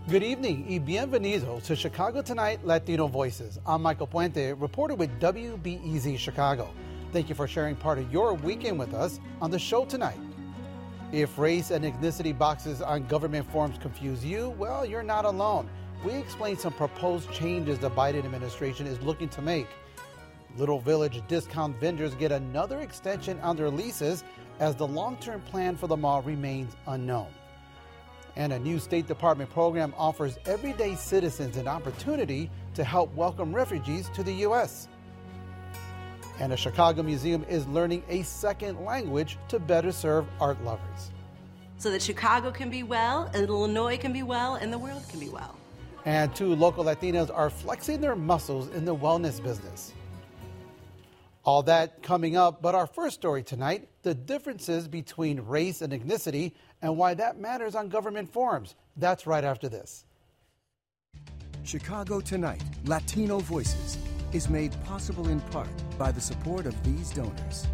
Good evening y bienvenidos to Chicago Tonight Latino Voices. I'm Michael Puente, reporter with WBEZ Chicago. Thank you for sharing part of your weekend with us on the show tonight. If race and ethnicity boxes on government forms confuse you, well, you're not alone. We explain some proposed changes the Biden administration is looking to make. Little Village discount vendors get another extension on their leases as the long-term plan for the mall remains unknown. And a new State Department program offers everyday citizens an opportunity to help welcome refugees to the U.S. And a Chicago museum is learning a second language to better serve art lovers. So that Chicago can be well, and Illinois can be well, and the world can be well. And two local Latinas are flexing their muscles in the wellness business. All that coming up, but our first story tonight, the differences between race and ethnicity and why that matters on government forums. That's right after this. Chicago Tonight, Latino Voices, is made possible in part by the support of these donors.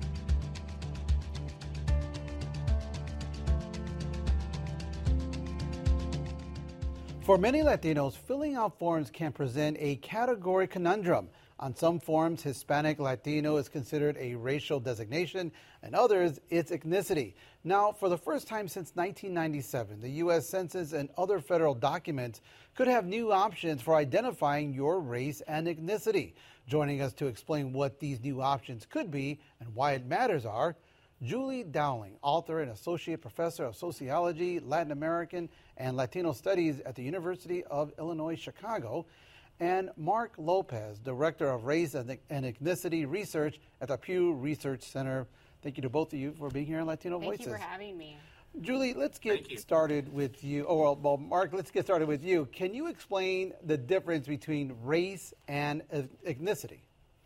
For many Latinos, filling out forms can present a category conundrum. On some forms, Hispanic Latino is considered a racial designation, and others, it's ethnicity. Now, for the first time since 1997, the U.S. Census and other federal documents could have new options for identifying your race and ethnicity. Joining us to explain what these new options could be and why it matters are Julie Dowling, author and associate professor of sociology, Latin American, and Latino studies at the University of Illinois, Chicago, and Mark Lopez, Director of Race and Ethnicity Research at the Pew Research Center. Thank you to both of you for being here on Latino Voices. Thank you for having me. Julie, let's get started with you. Well, Mark, let's get started with you. Can you explain the difference between race and ethnicity?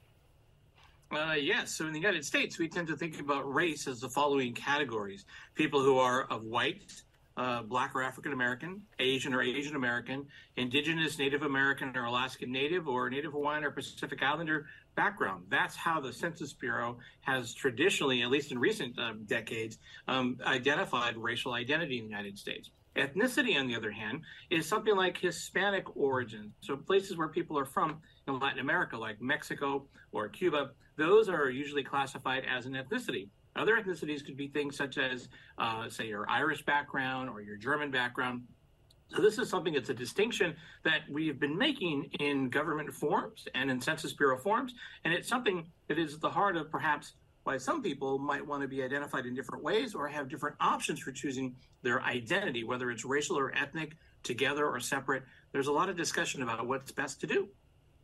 Yes. So in the United States, we tend to think about race as the following categories: people who are of white, Black or African American, Asian or Asian American, Indigenous, Native American or Alaskan Native, or Native Hawaiian or Pacific Islander background. That's how the Census Bureau has traditionally, at least in recent decades, identified racial identity in the United States. Ethnicity, on the other hand, is something like Hispanic origin. So places where people are from in Latin America, like Mexico or Cuba, those are usually classified as an ethnicity. Other ethnicities could be things such as, say, your Irish background or your German background. So this is something that's a distinction that we've been making in government forms and in Census Bureau forms, and it's something that is at the heart of perhaps why some people might want to be identified in different ways or have different options for choosing their identity, whether it's racial or ethnic, together or separate. There's a lot of discussion about what's best to do.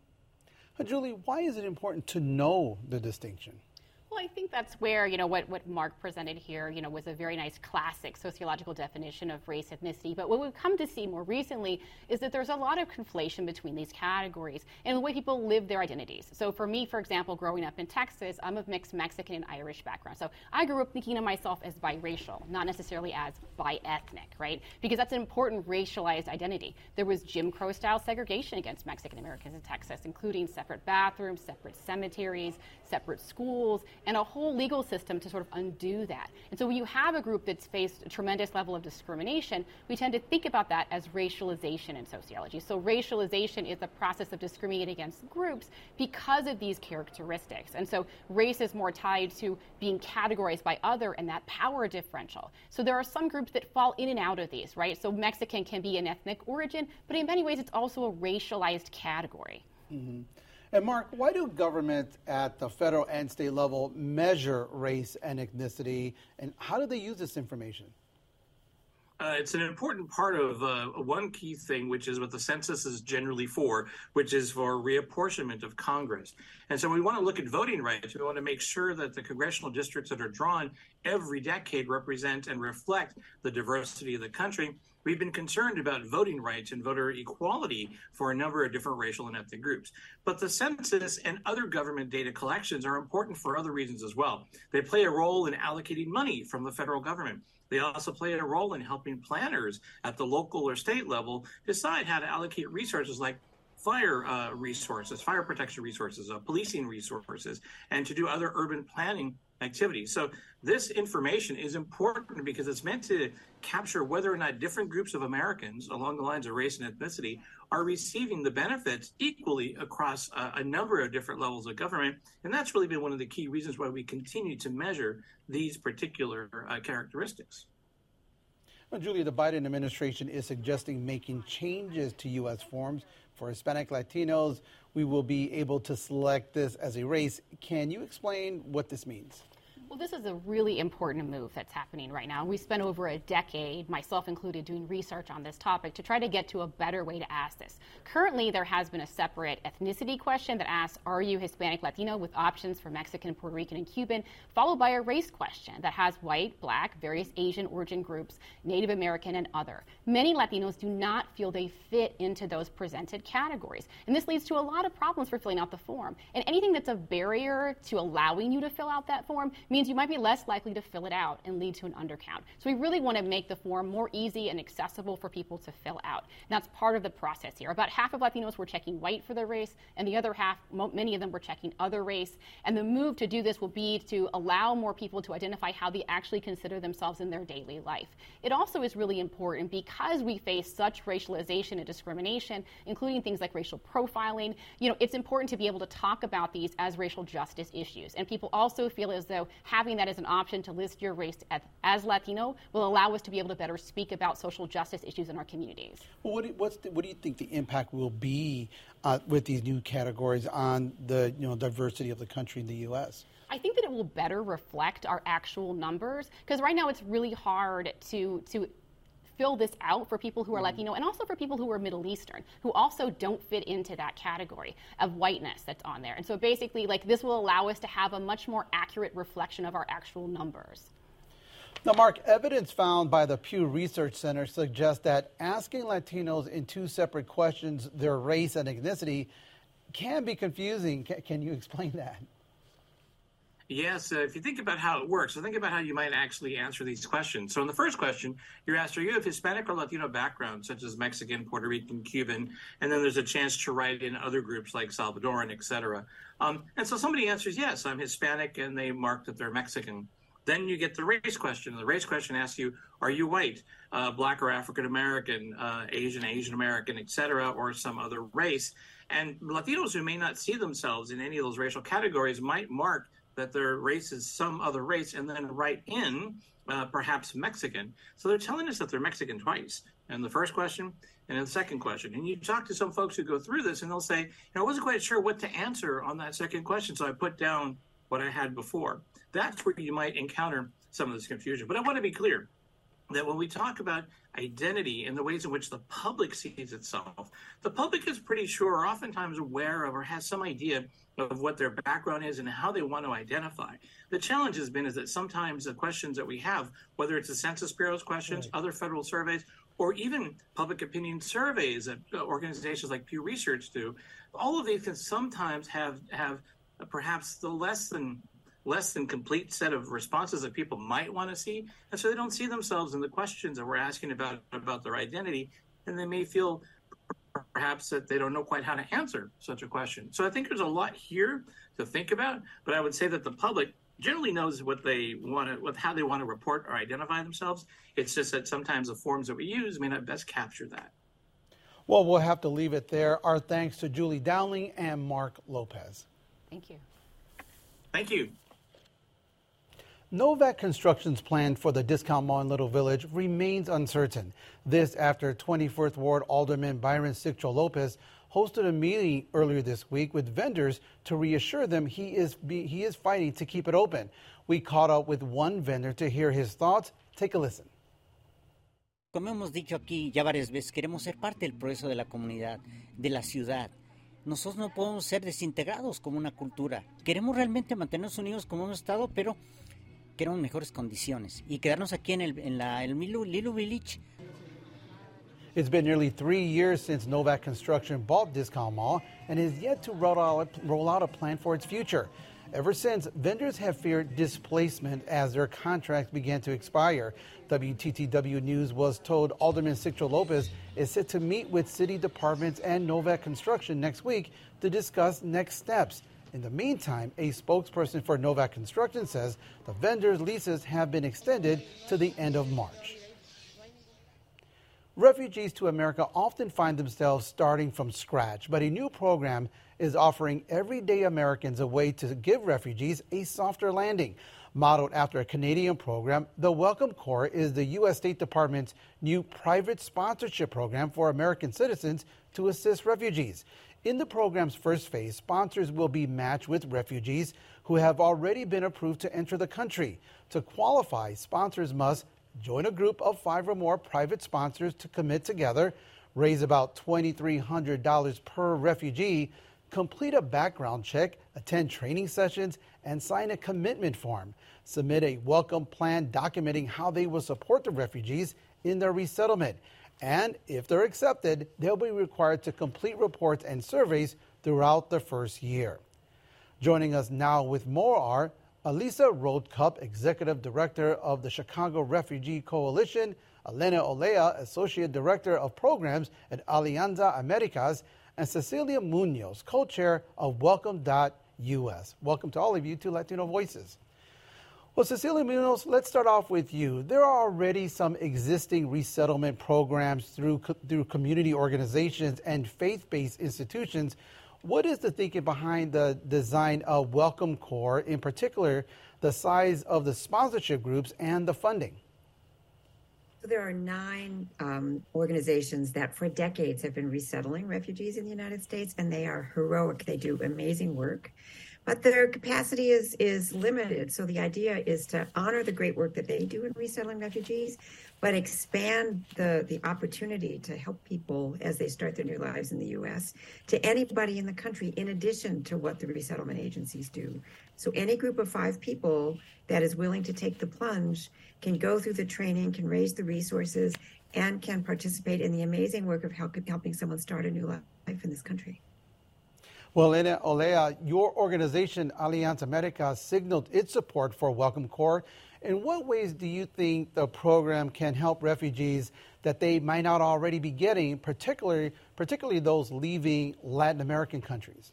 Julie, why is it important to know the distinction? Well, I think that's where, what Mark presented here, was a very nice classic sociological definition of race, ethnicity. But what we've come to see more recently is that there's a lot of conflation between these categories and the way people live their identities. So for me, for example, growing up in Texas, I'm of mixed Mexican and Irish background. So I grew up thinking of myself as biracial, not necessarily as bi-ethnic, right? Because that's an important racialized identity. There was Jim Crow-style segregation against Mexican Americans in Texas, including separate bathrooms, separate cemeteries, separate schools, and a whole legal system to sort of undo that. And so when you have a group that's faced a tremendous level of discrimination, we tend to think about that as racialization in sociology. So racialization is the process of discriminating against groups because of these characteristics. And so race is more tied to being categorized by other and that power differential. So there are some groups that fall in and out of these, right? So Mexican can be an ethnic origin, but in many ways it's also a racialized category. Mm-hmm. And Mark, why do governments at the federal and state level measure race and ethnicity, and how do they use this information? It's an important part of one key thing, which is what the census is generally for, which is for reapportionment of Congress. And so we want to look at voting rights. We want to make sure that the congressional districts that are drawn every decade represent and reflect the diversity of the country. We've been concerned about voting rights and voter equality for a number of different racial and ethnic groups. But the census and other government data collections are important for other reasons as well. They play a role in allocating money from the federal government. They also play a role in helping planners at the local or state level decide how to allocate resources like fire resources, fire protection resources, policing resources, and to do other urban planning activity. So this information is important because it's meant to capture whether or not different groups of Americans along the lines of race and ethnicity are receiving the benefits equally across a number of different levels of government. And that's really been one of the key reasons why we continue to measure these particular characteristics. Well, Julia, the Biden administration is suggesting making changes to U.S. forms for Hispanic Latinos. We will be able to select this as a race. Can you explain what this means? Well, this is a really important move that's happening right now. We spent over a decade, myself included, doing research on this topic to try to get to a better way to ask this. Currently, there has been a separate ethnicity question that asks, are you Hispanic Latino, with options for Mexican, Puerto Rican, and Cuban, followed by a race question that has white, black, various Asian origin groups, Native American, and other. Many Latinos do not feel they fit into those presented categories. And this leads to a lot of problems for filling out the form. And anything that's a barrier to allowing you to fill out that form means you might be less likely to fill it out and lead to an undercount. So we really want to make the form more easy and accessible for people to fill out. And that's part of the process here. About half of Latinos were checking white for their race, and the other half, many of them were checking other race. And the move to do this will be to allow more people to identify how they actually consider themselves in their daily life. It also is really important because we face such racialization and discrimination, including things like racial profiling. It's important to be able to talk about these as racial justice issues. And people also feel as though having that as an option to list your race as Latino will allow us to be able to better speak about social justice issues in our communities. Well, what do you think the impact will be with these new categories on the diversity of the country in the U.S.? I think that it will better reflect our actual numbers, because right now it's really hard to fill this out for people who are Latino and also for people who are Middle Eastern, who also don't fit into that category of whiteness that's on there. And so basically, this will allow us to have a much more accurate reflection of our actual numbers. Now, Mark, evidence found by the Pew Research Center suggests that asking Latinos in two separate questions, their race and ethnicity, can be confusing. Can you explain that? Yes, if you think about how it works, so think about how you might actually answer these questions. So in the first question, you're asked, are you of Hispanic or Latino background, such as Mexican, Puerto Rican, Cuban? And then there's a chance to write in other groups like Salvadoran, et cetera. And so somebody answers, yes, I'm Hispanic, and they mark that they're Mexican. Then you get the race question. The race question asks you, are you white, black or African American, Asian American, et cetera, or some other race? And Latinos who may not see themselves in any of those racial categories might mark that their race is some other race and then write in perhaps Mexican. So they're telling us that they're Mexican twice, in the first question and in the second question. And you talk to some folks who go through this and they'll say, I wasn't quite sure what to answer on that second question, so I put down what I had before. That's where you might encounter some of this confusion. But I want to be clear that when we talk about identity and the ways in which the public sees itself, the public is pretty sure or oftentimes aware of or has some idea of what their background is and how they want to identify. The challenge has been is that sometimes the questions that we have, whether it's the Census Bureau's questions, right, other federal surveys, or even public opinion surveys that organizations like Pew Research do, all of these can sometimes have perhaps the less than complete set of responses that people might want to see. And so they don't see themselves in the questions that we're asking about their identity, and they may feel perhaps that they don't know quite how to answer such a question. So I think there's a lot here to think about, but I would say that the public generally knows what they want to, how they want to report or identify themselves. It's just that sometimes the forms that we use may not best capture that. Well, we'll have to leave it there. Our thanks to Julie Dowling and Mark Lopez. Thank you. Thank you. Novak Construction's plan for the Discount Mall in Little Village remains uncertain. This after 24th Ward Alderman Byron Siccho Lopez hosted a meeting earlier this week with vendors to reassure them he is fighting to keep it open. We caught up with one vendor to hear his thoughts. Take a listen. Como hemos dicho aquí ya varias veces, queremos ser parte del progreso de la comunidad, de la ciudad. Nosotros no podemos ser desintegrados como una cultura. Queremos realmente mantenernos unidos como hemos estado, pero queremos mejores condiciones y quedarnos aquí en el Little Village. It's been nearly 3 years since Novak Construction bought Discount Mall and is yet to roll out a plan for its future. Ever since, vendors have feared displacement as their contracts began to expire. WTTW News was told Alderman Siccho Lopez is set to meet with city departments and Novak Construction next week to discuss next steps. In the meantime, a spokesperson for Novak Construction says the vendors' leases have been extended to the end of March. Refugees to America often find themselves starting from scratch, but a new program is offering everyday Americans a way to give refugees a softer landing. Modeled after a Canadian program, the Welcome Corps is the U.S. State Department's new private sponsorship program for American citizens to assist refugees. In the program's first phase, sponsors will be matched with refugees who have already been approved to enter the country. To qualify, sponsors must join a group of 5 or more private sponsors to commit together, raise about $2,300 per refugee, complete a background check, attend training sessions, and sign a commitment form. Submit a welcome plan documenting how they will support the refugees in their resettlement. And if they're accepted, they'll be required to complete reports and surveys throughout the first year. Joining us now with more are Alisa Roadcup, Executive Director of the Chicago Refugee Coalition, Elena Olea, Associate Director of Programs at Alianza Americas, and Cecilia Munoz, Co-Chair of Welcome.US. Welcome to all of you to Latino Voices. Well, Cecilia Munoz, let's start off with you. There are already some existing resettlement programs through community organizations and faith-based institutions. What is the thinking behind the design of Welcome Corps, in particular, the size of the sponsorship groups and the funding? So there are 9 organizations that for decades have been resettling refugees in the United States, and they are heroic. They do amazing work, but their capacity is limited. So the idea is to honor the great work that they do in resettling refugees, but expand the opportunity to help people as they start their new lives in the U.S. to anybody in the country, in addition to what the resettlement agencies do. So any group of 5 people that is willing to take the plunge can go through the training, can raise the resources, and can participate in the amazing work of helping someone start a new life in this country. Well, Elena Olea, your organization, Alianza Americas, signaled its support for Welcome Corps. In what ways do you think the program can help refugees that they might not already be getting, particularly those leaving Latin American countries?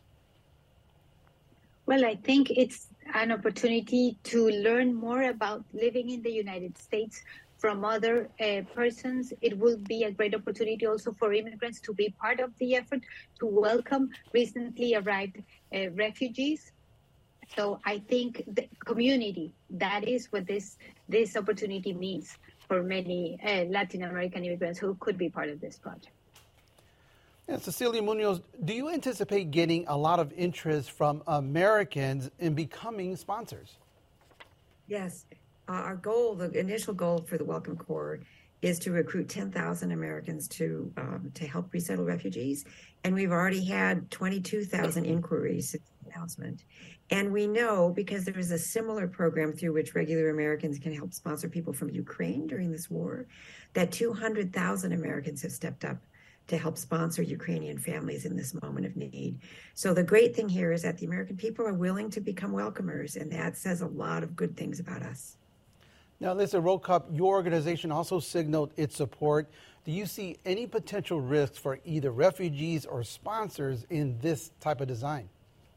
Well, I think it's an opportunity to learn more about living in the United States from other persons. It will be a great opportunity also for immigrants to be part of the effort to welcome recently arrived refugees. So I think the community, that is what this opportunity means for many Latin American immigrants who could be part of this project. And Cecilia Munoz, do you anticipate getting a lot of interest from Americans in becoming sponsors? Yes. Our goal, the initial goal for the Welcome Corps, is to recruit 10,000 Americans to help resettle refugees. And we've already had 22,000 inquiries since the announcement. And we know, because there is a similar program through which regular Americans can help sponsor people from Ukraine during this war, that 200,000 Americans have stepped up to help sponsor Ukrainian families in this moment of need. So the great thing here is that the American people are willing to become welcomers, and that says a lot of good things about us. Now, Lisa Roadcup, your organization also signaled its support. Do you see any potential risks for either refugees or sponsors in this type of design?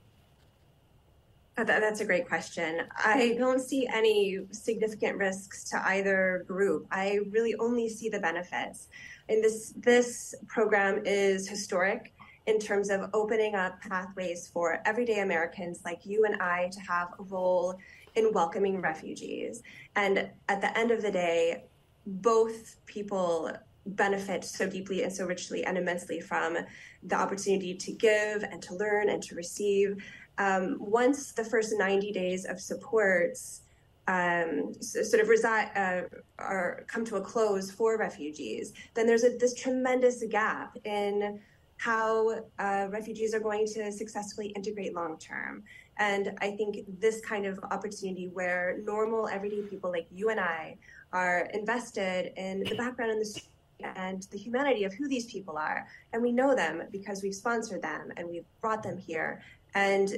That's a great question. I don't see any significant risks to either group. I really only see the benefits. And this program is historic in terms of opening up pathways for everyday Americans like you and I to have a role in welcoming refugees. And at the end of the day, both people benefit so deeply and so richly and immensely from the opportunity to give and to learn and to receive. Once the first 90 days of supports sort of come to a close for refugees, then there's this tremendous gap in how refugees are going to successfully integrate long term. And I think this kind of opportunity where normal everyday people like you and I are invested in the background and the story and the humanity of who these people are, and we know them because we've sponsored them and we've brought them here, and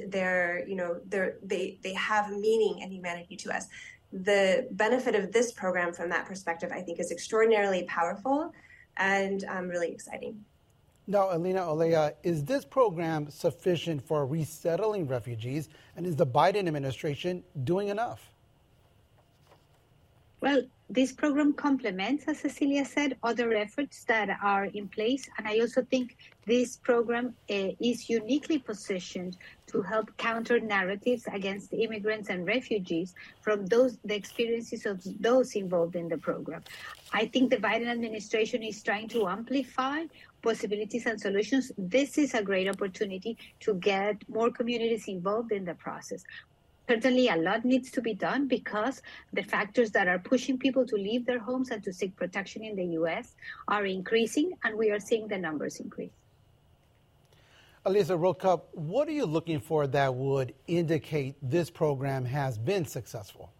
they have meaning and humanity to us. The benefit of this program from that perspective, I think, is extraordinarily powerful and really exciting. Now, Elena Olea, is this program sufficient for resettling refugees, and is the Biden administration doing enough? Well, this program complements, as Cecilia said, other efforts that are in place. And I also think this program is uniquely positioned to help counter narratives against immigrants and refugees from the experiences of those involved in the program. I think the Biden administration is trying to amplify possibilities and solutions. This is a great opportunity to get more communities involved in the process. Certainly, a lot needs to be done because the factors that are pushing people to leave their homes and to seek protection in the U.S. are increasing, and we are seeing the numbers increase. Elisa Rokup, what are you looking for that would indicate this program has been successful?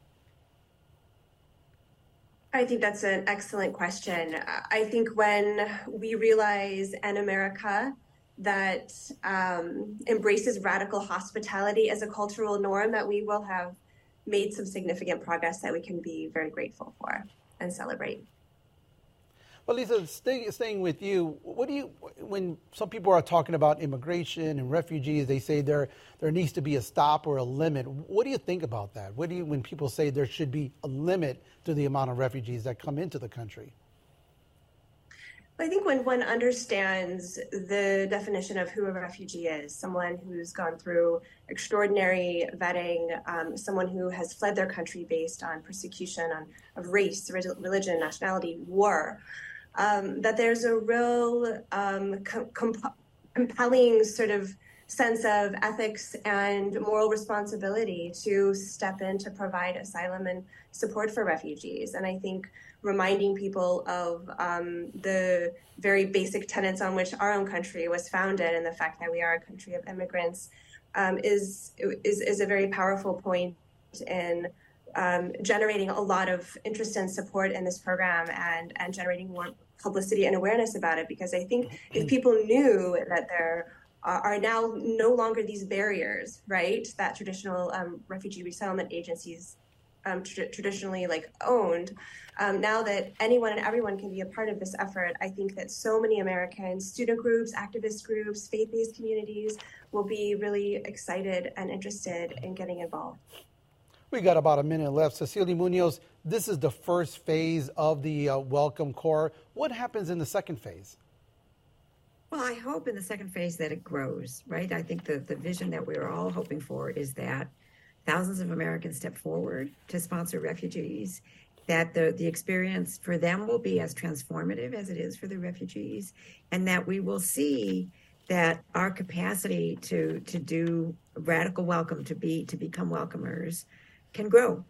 I think that's an excellent question. I think when we realize in America that embraces radical hospitality as a cultural norm, that we will have made some significant progress that we can be very grateful for and celebrate. Well, Lisa, staying with you, when some people are talking about immigration and refugees, they say there needs to be a stop or a limit. What do you think about that? When people say there should be a limit to the amount of refugees that come into the country? I think when one understands the definition of who a refugee is, someone who's gone through extraordinary vetting, someone who has fled their country based on persecution of race, religion, nationality, war, that there's a real compelling sort of sense of ethics and moral responsibility to step in to provide asylum and support for refugees. And I think reminding people of the very basic tenets on which our own country was founded and the fact that we are a country of immigrants is a very powerful point in generating a lot of interest and support in this program and generating more publicity and awareness about it. Because I think if people knew that there are now no longer these barriers, right, that traditional refugee resettlement agencies traditionally owned, now that anyone and everyone can be a part of this effort, I think that so many American student groups, activist groups, faith-based communities will be really excited and interested in getting involved. We got about a minute left. Cecilia Munoz, this is the first phase of the Welcome Corps. What happens in the second phase? Well, I hope in the second phase that it grows, right? I think the vision that we're all hoping for is that thousands of Americans step forward to sponsor refugees, that the experience for them will be as transformative as it is for the refugees, and that we will see that our capacity to do radical welcome, to become welcomers, can grow.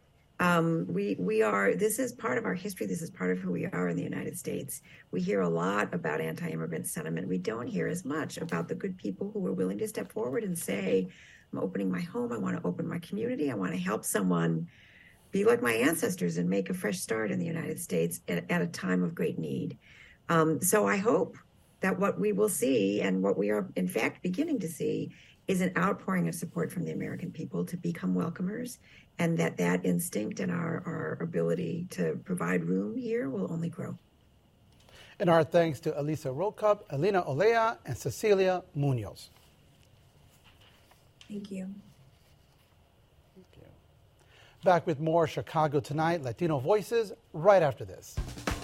This is part of our history. This is part of who we are in the United States. We hear a lot about anti-immigrant sentiment. We don't hear as much about the good people who are willing to step forward and say, I'm opening my home. I want to open my community. I want to help someone be like my ancestors and make a fresh start in the United States at a time of great need. So I hope that what we will see, and what we are in fact beginning to see, is an outpouring of support from the American people to become welcomers, and that instinct and our ability to provide room here will only grow. And our thanks to Elisa Rokup, Elena Olea, and Cecilia Munoz. Thank you. Thank you. Back with more Chicago Tonight, Latino Voices, right after this.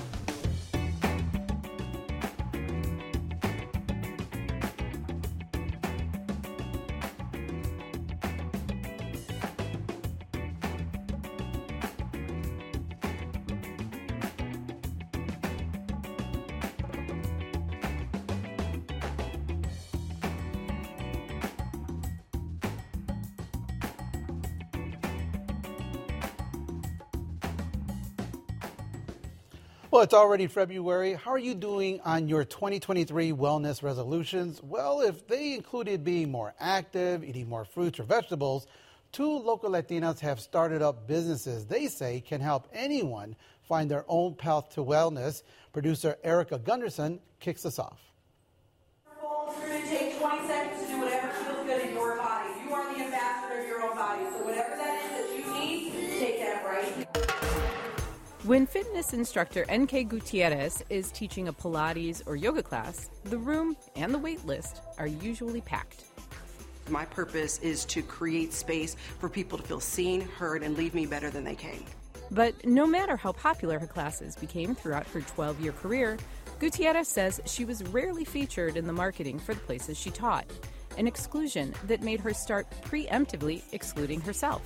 Well, it's already February. How are you doing on your 2023 wellness resolutions? Well, if they included being more active, eating more fruits or vegetables, 2 local Latinas have started up businesses they say can help anyone find their own path to wellness. Producer Erica Gunderson kicks us off. You're going to take 20 seconds to do whatever feels good in your body. You are the ambassador of your own body. So whatever that is that you need, take that right now. When fitness instructor N.K. Gutierrez is teaching a Pilates or yoga class, the room and the wait list are usually packed. My purpose is to create space for people to feel seen, heard, and leave me better than they came. But no matter how popular her classes became throughout her 12-year career, Gutierrez says she was rarely featured in the marketing for the places she taught, an exclusion that made her start preemptively excluding herself.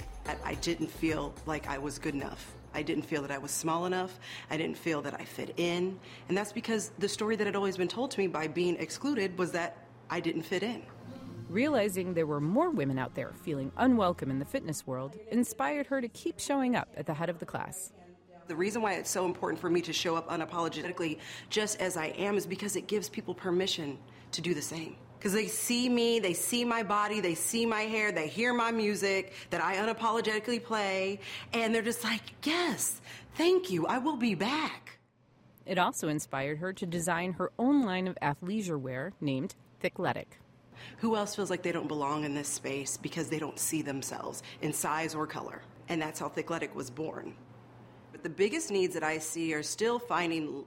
I didn't feel like I was good enough. I didn't feel that I was small enough. I didn't feel that I fit in. And that's because the story that had always been told to me by being excluded was that I didn't fit in. Realizing there were more women out there feeling unwelcome in the fitness world inspired her to keep showing up at the head of the class. The reason why it's so important for me to show up unapologetically just as I am is because it gives people permission to do the same. Because they see me, they see my body, they see my hair, they hear my music that I unapologetically play, and they're just like, yes, thank you, I will be back. It also inspired her to design her own line of athleisure wear named Thickletic. Who else feels like they don't belong in this space because they don't see themselves in size or color? And that's how Thickletic was born. But the biggest needs that I see are still finding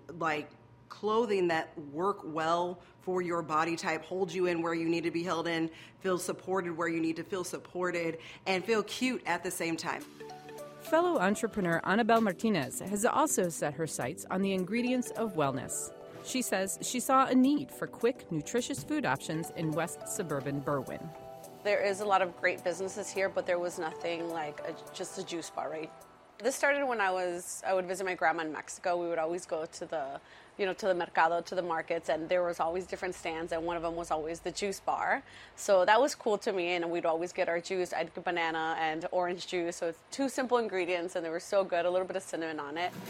clothing that work well for your body type, hold you in where you need to be held in, feel supported where you need to feel supported, and feel cute at the same time. Fellow entrepreneur Anabel Martinez has also set her sights on the ingredients of wellness. She says she saw a need for quick, nutritious food options in West suburban Berwyn. There is a lot of great businesses here, but there was nothing like just a juice bar, right? This started when I would visit my grandma in Mexico. We would always go to the mercado, to the markets, and there was always different stands, and one of them was always the juice bar. So that was cool to me, and we'd always get our juice. I'd get banana and orange juice, so it's 2 simple ingredients, and they were so good, a little bit of cinnamon on it.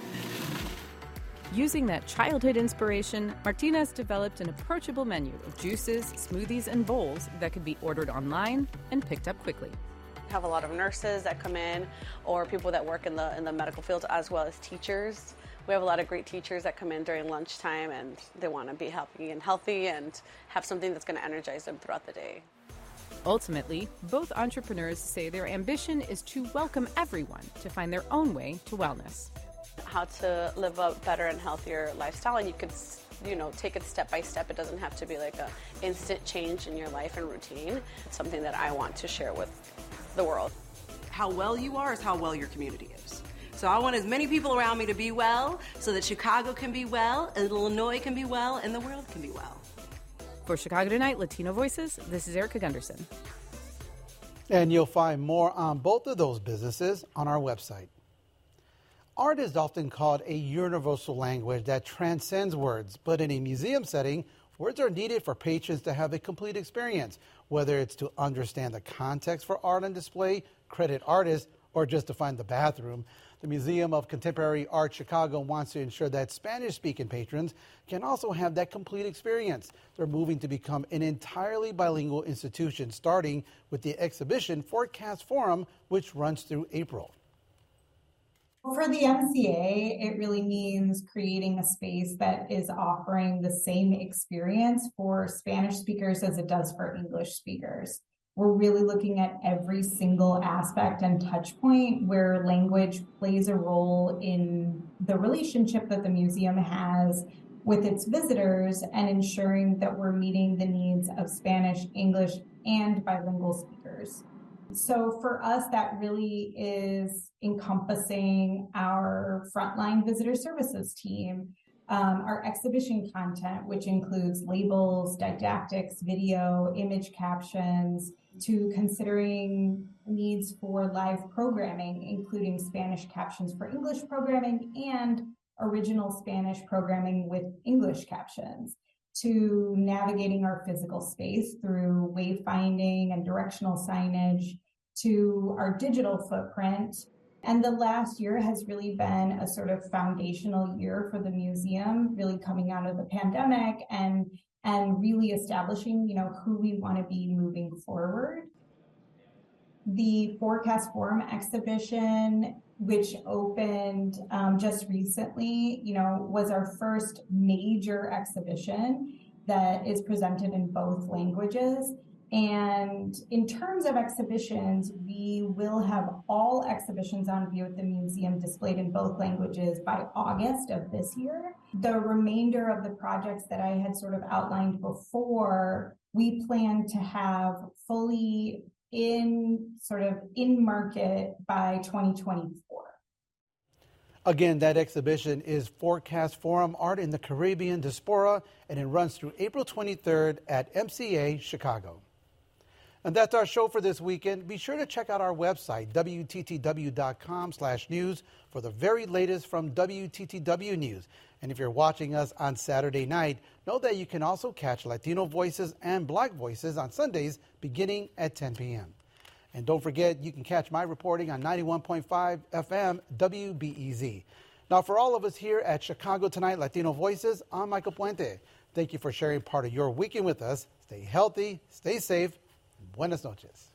Using that childhood inspiration, Martinez developed an approachable menu of juices, smoothies, and bowls that could be ordered online and picked up quickly. We have a lot of nurses that come in, or people that work in the medical field, as well as teachers. We have a lot of great teachers that come in during lunchtime, and they want to be healthy and have something that's going to energize them throughout the day. Ultimately, both entrepreneurs say their ambition is to welcome everyone to find their own way to wellness. How to live a better and healthier lifestyle, and you could take it step by step. It doesn't have to be like an instant change in your life and routine. It's something that I want to share with the world. How well you are is how well your community is. So I want as many people around me to be well so that Chicago can be well, and Illinois can be well, and the world can be well. For Chicago Tonight, Latino Voices, this is Erica Gunderson. And you'll find more on both of those businesses on our website. Art is often called a universal language that transcends words, but in a museum setting, words are needed for patrons to have a complete experience, whether it's to understand the context for art on display, credit artists, or just to find the bathroom. The Museum of Contemporary Art Chicago wants to ensure that Spanish-speaking patrons can also have that complete experience. They're moving to become an entirely bilingual institution, starting with the exhibition Forecast Forum, which runs through April. For the MCA, it really means creating a space that is offering the same experience for Spanish speakers as it does for English speakers. We're really looking at every single aspect and touch point where language plays a role in the relationship that the museum has with its visitors and ensuring that we're meeting the needs of Spanish, English, and bilingual speakers. So for us, that really is encompassing our frontline visitor services team, our exhibition content, which includes labels, didactics, video, image captions, to considering needs for live programming, including Spanish captions for English programming and original Spanish programming with English captions, to navigating our physical space through wayfinding and directional signage, to our digital footprint. And the last year has really been a sort of foundational year for the museum, really coming out of the pandemic and really establishing, who we want to be moving forward. The Forecast Forum exhibition, which opened just recently, was our first major exhibition that is presented in both languages. And in terms of exhibitions, we will have all exhibitions on view at the museum displayed in both languages by August of this year. The remainder of the projects that I had sort of outlined before, we plan to have fully in market by 2024. Again, that exhibition is Forecast Forum Art in the Caribbean Diaspora, and it runs through April 23rd at MCA Chicago. And that's our show for this weekend. Be sure to check out our website, WTTW.com/news, for the very latest from WTTW News. And if you're watching us on Saturday night, know that you can also catch Latino Voices and Black Voices on Sundays beginning at 10 p.m. And don't forget, you can catch my reporting on 91.5 FM WBEZ. Now, for all of us here at Chicago Tonight Latino Voices, I'm Michael Puente. Thank you for sharing part of your weekend with us. Stay healthy, stay safe, and buenas noches.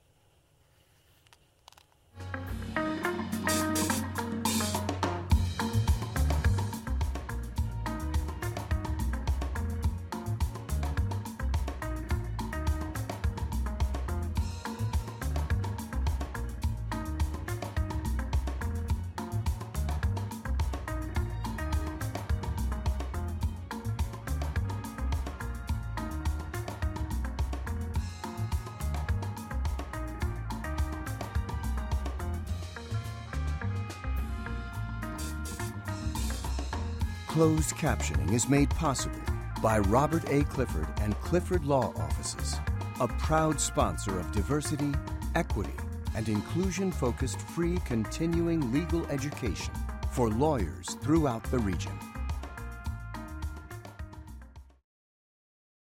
Closed captioning is made possible by Robert A. Clifford and Clifford Law Offices, a proud sponsor of diversity, equity, and inclusion-focused free continuing legal education for lawyers throughout the region.